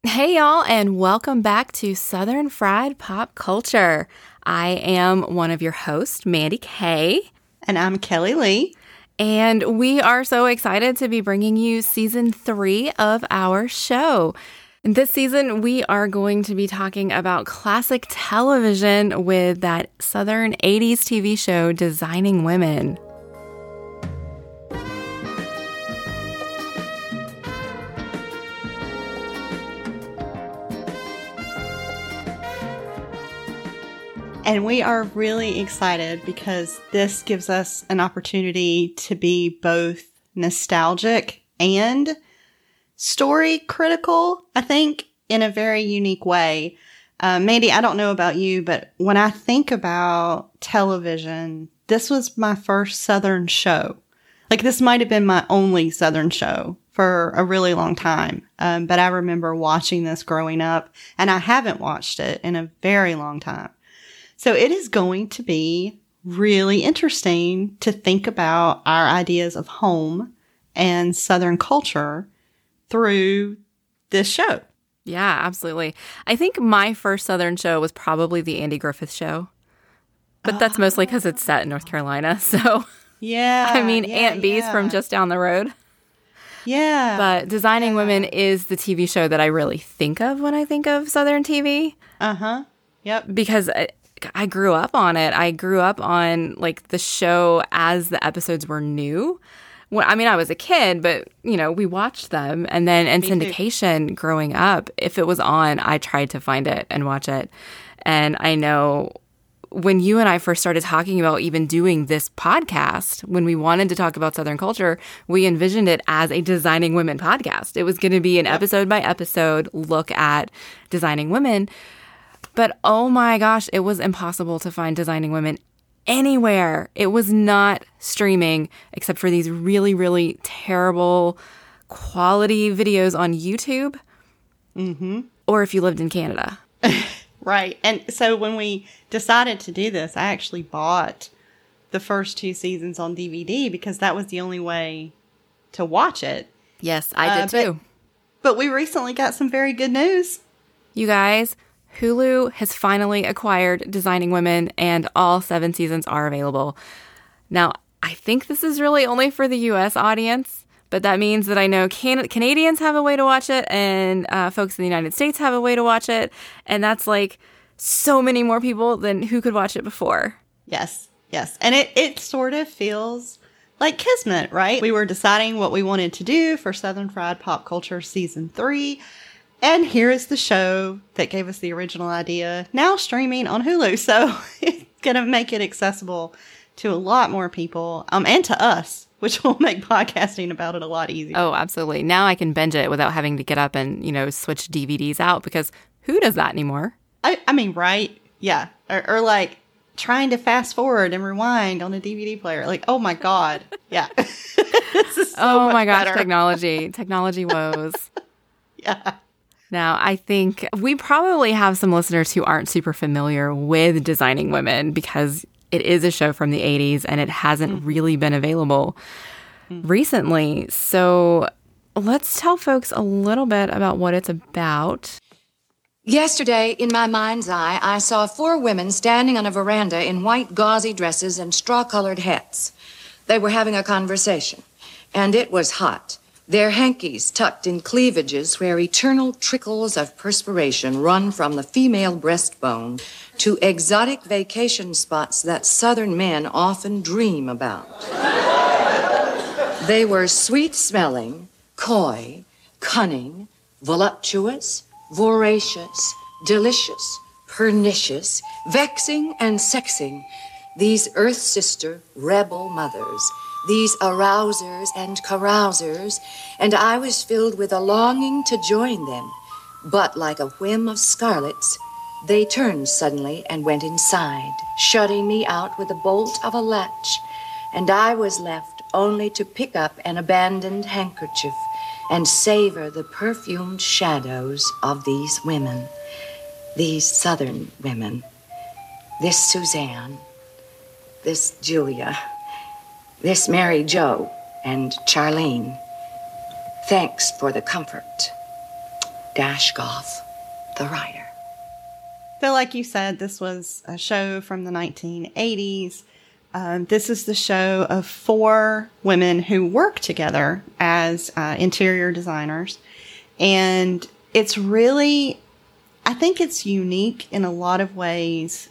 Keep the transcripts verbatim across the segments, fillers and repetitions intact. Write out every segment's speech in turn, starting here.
Hey y'all, and welcome back to Southern Fried Pop Culture. I am one of your hosts, Mandy Kay. And I'm Kelly Lee. And we are so excited to be bringing you season three of our show. In this season, we are going to be talking about classic television with that Southern eighties T V show, Designing Women. And we are really excited because this gives us an opportunity to be both nostalgic and story critical, I think, in a very unique way. Uh, Mandy, I don't know about you, but when I think about television, this was my first Southern show. Like, this might have been my only Southern show for a really long time. Um, but I remember watching this growing up, and I haven't watched it in a very long time. So it is going to be really interesting to think about our ideas of home and Southern culture through this show. Yeah, absolutely. I think my first Southern show was probably the Andy Griffith Show. But that's mostly because it's set in North Carolina. So, yeah. I mean, yeah, Aunt Bee's yeah. from just down the road. Yeah. But Designing yeah. Women is the T V show that I really think of when I think of Southern T V. Uh-huh. Yep. Because I, I grew up on it. I grew up on, like, the show as the episodes were new. Well, I mean, I was a kid, but, you know, we watched them. And then in Me syndication too. growing up, if it was on, I tried to find it and watch it. And I know when you and I first started talking about even doing this podcast, when we wanted to talk about Southern culture, we envisioned it as a Designing Women podcast. It was going to be an Yep. episode by episode look at Designing Women. But oh my gosh, it was impossible to find Designing Women anywhere. It was not streaming except for these really, really terrible quality videos on YouTube. Mm-hmm. Or if you lived in Canada. Right. And so when we decided to do this, I actually bought the first two seasons on D V D because that was the only way to watch it. Yes, I did uh, too. But, but we recently got some very good news. You guys, Hulu has finally acquired Designing Women, and all seven seasons are available. Now, I think this is really only for the U S audience, but that means that I know Can- Canadians have a way to watch it, and uh, folks in the United States have a way to watch it, and that's like so many more people than who could watch it before. Yes, yes. And it, it sort of feels like kismet, right? We were deciding what we wanted to do for Southern Fried Pop Culture Season three. And here is the show that gave us the original idea, now streaming on Hulu. So it's going to make it accessible to a lot more people, um, and to us, which will make podcasting about it a lot easier. Oh, absolutely. Now I can binge it without having to get up and, you know, switch D V Ds out, because who does that anymore? I, I mean, right? Yeah. Or, or like trying to fast forward and rewind on a D V D player. Like, oh my God. Yeah. This is so oh much my gosh, better. technology. Technology woes. Yeah. Now, I think we probably have some listeners who aren't super familiar with Designing Women because it is a show from the eighties and it hasn't mm-hmm. really been available mm-hmm. recently. So let's tell folks a little bit about what it's about. Yesterday, in my mind's eye, I saw four women standing on a veranda in white gauzy dresses and straw-colored hats. They were having a conversation, and it was hot. Their hankies tucked in cleavages where eternal trickles of perspiration run from the female breastbone to exotic vacation spots that Southern men often dream about. They were sweet-smelling, coy, cunning, voluptuous, voracious, delicious, pernicious, vexing, and sexing. These earth sister rebel mothers, these arousers and carousers, and I was filled with a longing to join them. But like a whim of scarlets, they turned suddenly and went inside, shutting me out with the bolt of a latch, and I was left only to pick up an abandoned handkerchief and savor the perfumed shadows of these women, these Southern women, this Suzanne, this Julia, this Mary Jo, and Charlene. Thanks for the comfort. Dashkoff, the writer. So like you said, this was a show from the nineteen eighties. Um, this is the show of four women who work together as uh, interior designers. And it's really, I think it's unique in a lot of ways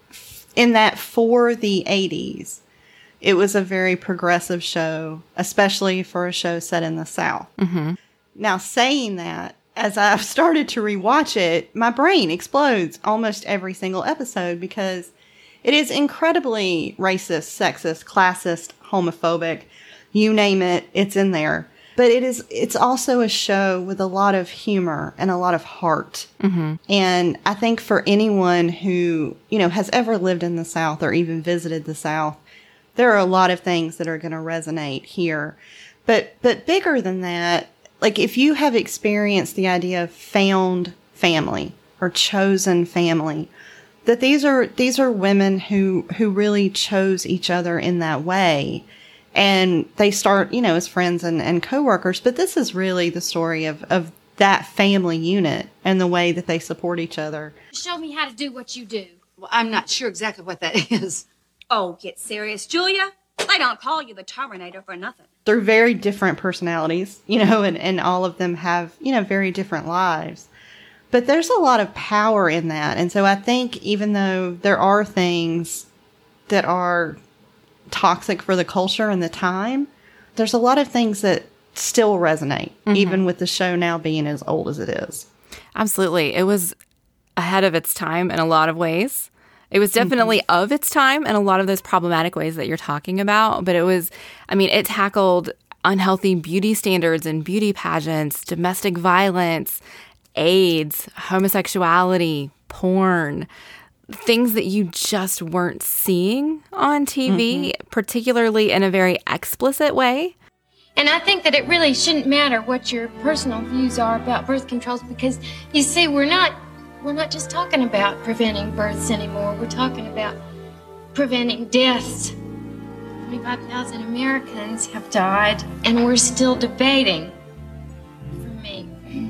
in that for the eighties, it was a very progressive show, especially for a show set in the South. Mm-hmm. Now, saying that, as I've started to rewatch it, my brain explodes almost every single episode because it is incredibly racist, sexist, classist, homophobic. You name it, it's in there. But it is, it's also a show with a lot of humor and a lot of heart. Mm-hmm. And I think for anyone who, you know, has ever lived in the South or even visited the South, there are a lot of things that are going to resonate here. But, but bigger than that, like if you have experienced the idea of found family or chosen family, that these are, these are women who, who really chose each other in that way. And they start, you know, as friends and, and coworkers. But this is really the story of, of that family unit and the way that they support each other. Show me how to do what you do. Well, I'm not sure exactly what that is. Oh, get serious, Julia. They don't call you the Terminator for nothing. They're very different personalities, you know, and, and all of them have, you know, very different lives. But there's a lot of power in that. And so I think even though there are things that are toxic for the culture and the time, there's a lot of things that still resonate, mm-hmm. even with the show now being as old as it is. Absolutely. It was ahead of its time in a lot of ways. It was definitely mm-hmm. of its time in a lot of those problematic ways that you're talking about. But it was, I mean, it tackled unhealthy beauty standards and beauty pageants, domestic violence, AIDS, homosexuality, porn, things that you just weren't seeing on T V, mm-hmm. particularly in a very explicit way. And I think that it really shouldn't matter what your personal views are about birth controls because, you see, we're not we're not just talking about preventing births anymore. We're talking about preventing deaths. twenty-five thousand Americans have died, and we're still debating. For me,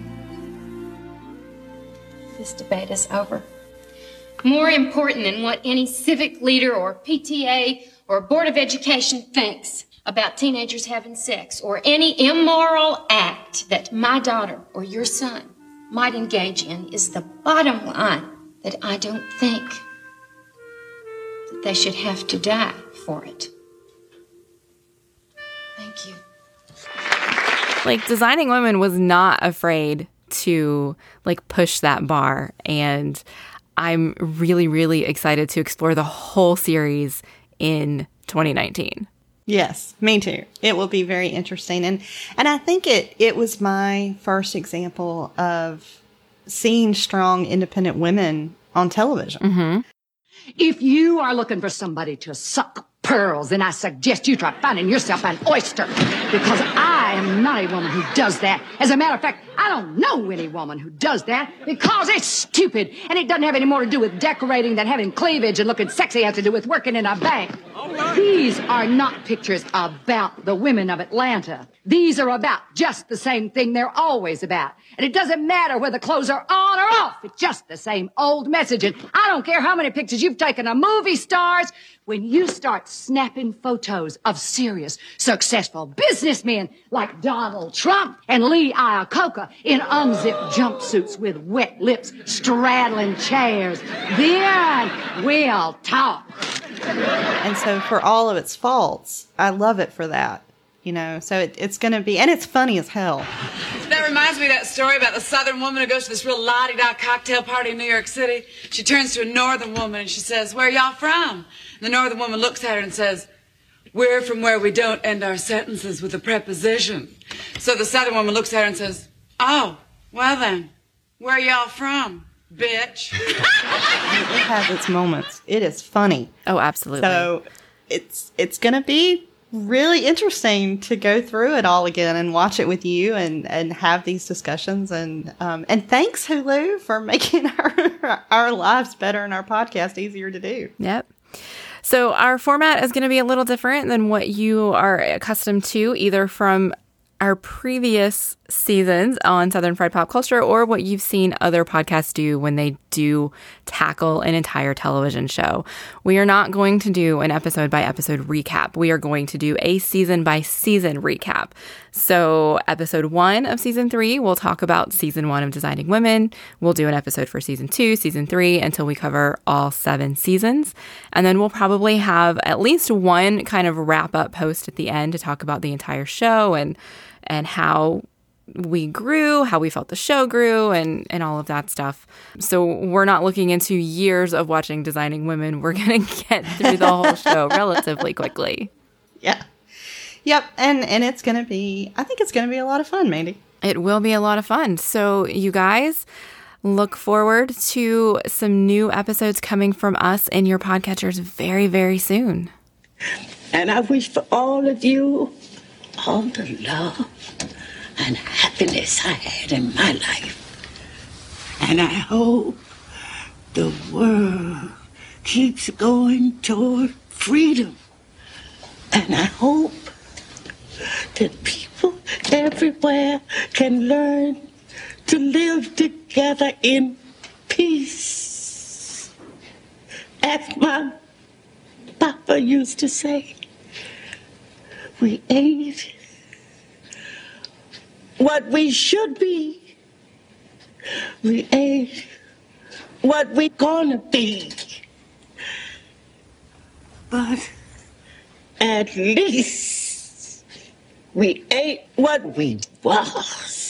this debate is over. More important than what any civic leader or P T A or Board of Education thinks about teenagers having sex or any immoral act that my daughter or your son might engage in is the bottom line that I don't think that they should have to die for it. Thank you. Like, Designing Women was not afraid to, like, push that bar, and I'm really, really excited to explore the whole series in twenty nineteen. Yes, me too. It will be very interesting. And and I think it, it was my first example of seeing strong, independent women on television. Mm-hmm. If you are looking for somebody to suck pearls, then I suggest you try finding yourself an oyster, because I am not a woman who does that. As a matter of fact, I don't know any woman who does that because it's stupid, and it doesn't have any more to do with decorating than having cleavage and looking sexy has to do with working in a bank. These are not pictures about the women of Atlanta. These are about just the same thing they're always about. And it doesn't matter whether clothes are on or off. It's just the same old message. And I don't care how many pictures you've taken of movie stars. When you start snapping photos of serious, successful businessmen like Donald Trump and Lee Iacocca in unzipped jumpsuits with wet lips straddling chairs, then we'll talk. And so for all of its faults, I love it for that. You know, so it, it's going to be, and it's funny as hell. That reminds me of that story about the southern woman who goes to this real la-di-da cocktail party in New York City. She turns to a northern woman and she says, "Where y'all from?" And the northern woman looks at her and says, "We're from where we don't end our sentences with a preposition." So the southern woman looks at her and says, "Oh, well then, where y'all from, bitch?" It has its moments. It is funny. Oh, absolutely. So it's it's going to be really interesting to go through it all again and watch it with you and, and have these discussions. And um, and thanks, Hulu, for making our, our lives better and our podcast easier to do. Yep. So our format is going to be a little different than what you are accustomed to, either from our previous seasons on Southern Fried Pop Culture, or what you've seen other podcasts do when they do tackle an entire television show. We are not going to do an episode by episode recap. We are going to do a season by season recap. So episode one of season three, we'll talk about season one of Designing Women. We'll do an episode for season two, season three, until we cover all seven seasons. And then we'll probably have at least one kind of wrap up post at the end to talk about the entire show and and how we grew, how we felt the show grew, and, and all of that stuff. So we're not looking into years of watching Designing Women. We're going to get through the whole show relatively quickly. Yeah. Yep. And, and it's going to be, I think it's going to be a lot of fun, Mandy. It will be a lot of fun. So you guys look forward to some new episodes coming from us in your podcatchers very, very soon. And I wish for all of you all the love and happiness I had in my life. And I hope the world keeps going toward freedom. And I hope that people everywhere can learn to live together in peace. As my papa used to say, we ain't what we should be. We ain't what we gonna be. But at least we ain't what we was.